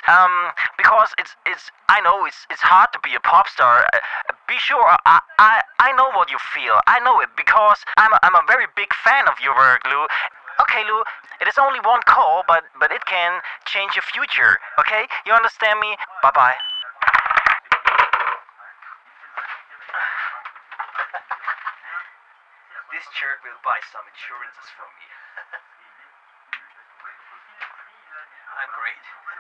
Because it's I know it's hard to be a pop star. Be sure I know what you feel. I know it because I'm a very big fan of your work, Lou. Okay, Lou, it is only one call, but it can change your future. Okay, you understand me? Bye bye. This jerk will buy some insurances from me. I'm great.